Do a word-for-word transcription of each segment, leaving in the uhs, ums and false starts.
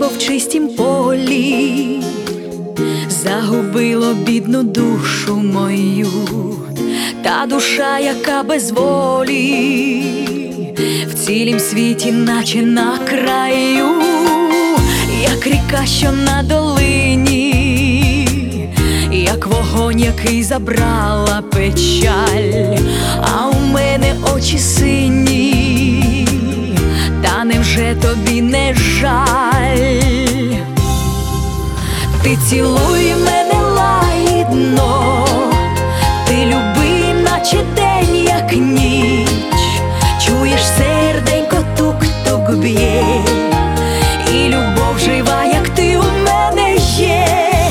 небо в чистім полі загубило бідну душу мою, та душа, яка без волі в цілім світі, наче на краю, як ріка, що на долині, як вогонь, який забрала печаль. А у мене очі сині, та невже тобі не жаль? Ти цілуй мене лагідно, ти люби, наче день, як ніч. Чуєш, серденько тук-тук б'є, і любов жива, як ти у мене є.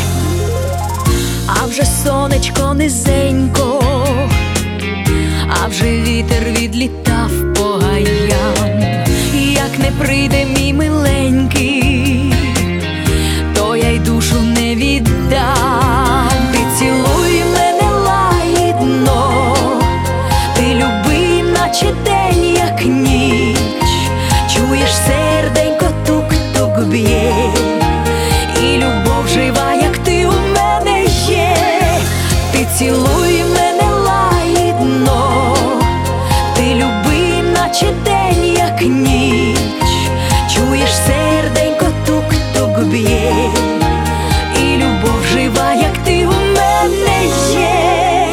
А вже сонечко низенько, а вже вітер відлітав по гаям. Як не прийде мій миленький, то я й душу не віддам. Ти цілуй мене лагідно, ти люби, наче день, як ніч. Чуєш, серденько тук-тук б'є, і любов жива, як ти у мене є. Ти цілуй мене лагідно, ти люби, наче день, як ніч. Чуєш, серденько тук-тук б'є, і любов жива, як ти у мене є.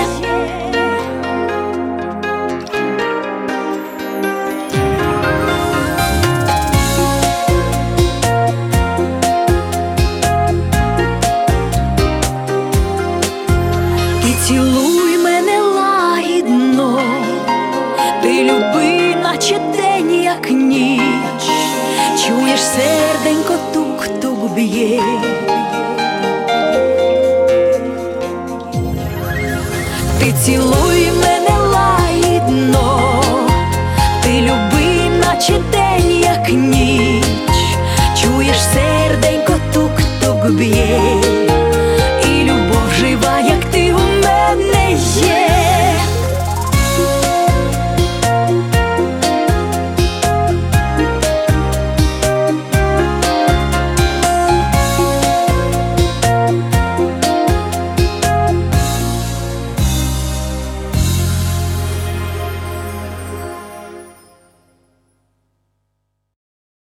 Ти цілуй мене лагідно, ти люби, наче день, як ніч. Чуєш, серденько тук-тук б'є, ти цілуй мене лагідно, ти люби, наче день, як ніч. Чуєш, серденько тук-тук б'є,